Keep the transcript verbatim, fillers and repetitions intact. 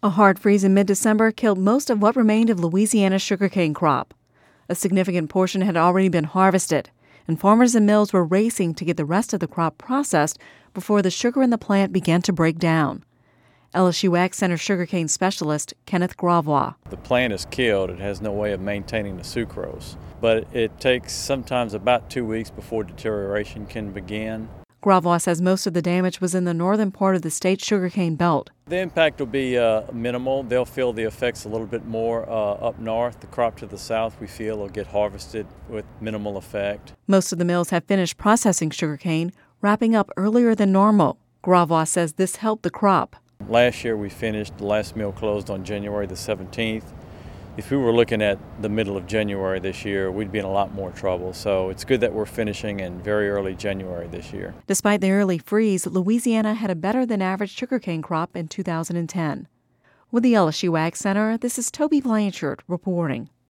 A hard freeze in mid-December killed most of what remained of Louisiana's sugarcane crop. A significant portion had already been harvested, and farmers and mills were racing to get the rest of the crop processed before the sugar in the plant began to break down. L S U Ag Center sugarcane specialist Kenneth Gravois. The plant is killed. It has no way of maintaining the sucrose, but it takes sometimes about two weeks before deterioration can begin. Gravois says most of the damage was in the northern part of the state's sugarcane belt. The impact will be uh, minimal. They'll feel the effects a little bit more uh, up north. The crop to the south, we feel, will get harvested with minimal effect. Most of the mills have finished processing sugarcane, wrapping up earlier than normal. Gravois says this helped the crop. Last year we finished, the last mill closed on January the seventeenth. If we were looking at the middle of January this year, we'd be in a lot more trouble. So it's good that we're finishing in very early January this year. Despite the early freeze, Louisiana had a better than average sugarcane crop in two thousand ten. With the L S U Ag Center, this is Toby Blanchard reporting.